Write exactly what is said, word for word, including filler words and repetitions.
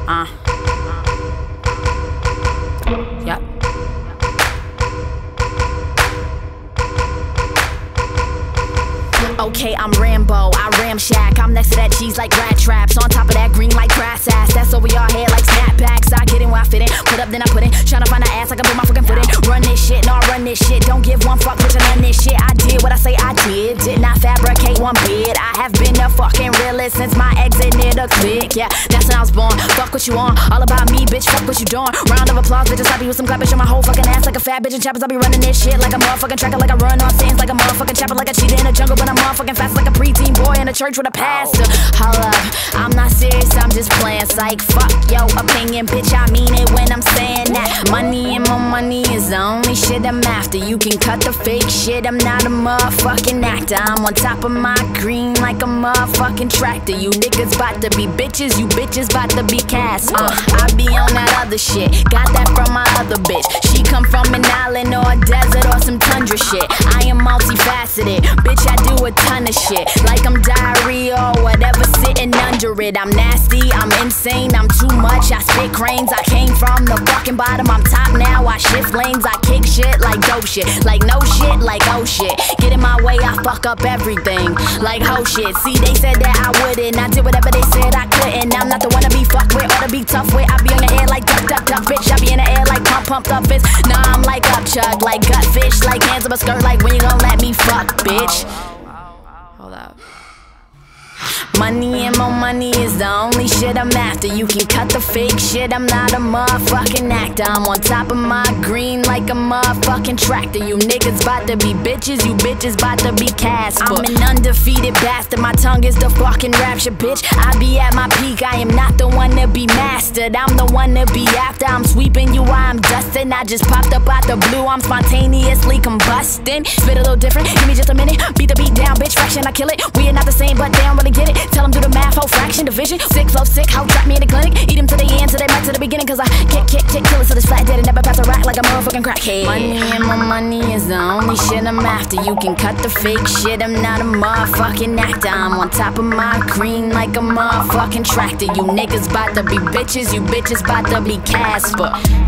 Uh. Yep. Okay, I'm Rambo, I ramshack. I'm next to that cheese like rat traps. On top of that green like grass ass. That's over your head like snapbacks. I get in where I fit in. Put up, then I put in. Tryna find an ass, I can put my fucking foot in. Run this shit, no, I run this shit. Don't give one fuck, bitch, I run this shit. I did what I say I did. Did not fabricate one bit. I have been a fucking realist since my exit near the click. Yeah, that's when I was born. Fuck what you on. All about me, bitch, fuck what you doing. Round of applause, bitch, I be with some clap, bitch, on my whole fucking ass like a fat bitch in choppers. I be running this shit like a motherfucking tracker, like I run on scenes, like a motherfucking chopper, like a cheetah in the jungle, but I'm motherfucking fast like a preteen boy in a church with a pastor. Hold up, I'm not serious, I'm just playing. Psych, fuck your opinion, bitch, I mean it when I'm saying that. Money and more money is the only shit I'm after. You can cut the fake shit, I'm not a motherfucking actor. I'm on top of my green like a motherfucking tractor. You niggas bout to be bitches, you bitches bout to be cast. Uh, I be on that other shit, got that from my other bitch. She come from an island or a desert or some tundra shit. I am multifaceted, bitch, I do a ton of shit. Like I'm diarrhea or whatever sitting under it. I'm nasty, I'm insane, I'm too much, I spit cranes. I came from the fucking bottom, I'm top now, I shift lanes. I kick shit like dope shit, like no shit, like oh shit. Get in my way, I fuck up everything, like ho shit. See, they said that I wouldn't, I did whatever they said I couldn't. I'm not the one to be fucked with or to be tough with. I be on the air like duck, duck, duck, bitch. I be in the air like pump, pumped up fist. Nah, I'm like up chuck, like gut fish, like hands up a skirt, like when you gon' let me fuck, bitch. Hold up. Money and more money is the only shit I'm after. You can cut the fake shit, I'm not a motherfucking actor. I'm on top of my green like a motherfucking tractor. You niggas bout to be bitches, you bitches bout to be cast. I'm an undefeated bastard, my tongue is the fucking rapture, bitch. I be at my peak, I am not the one to be mastered. I'm the one to be after, I'm sweeping you while I'm dusting. I just popped up out the blue, I'm spontaneously combusting. Spit a little different, give me just a minute. Beat the beat down, bitch, fraction, I kill it. We are not the same, but they don't really get it. Tell them do the math, whole fraction, division. Sick, flow, sick, how trap me in the clinic. Eat them to the end, till they back to the beginning. Cause I kick, kick, kick, kill it till it's flat dead and never pass a rack like a motherfucking crackhead. Money and more money is the only shit I'm after. You can cut the fake shit, I'm not a motherfucking actor. I'm on top of my green like a motherfucking tractor. You niggas bout to be bitches, you bitches bout to be Casper.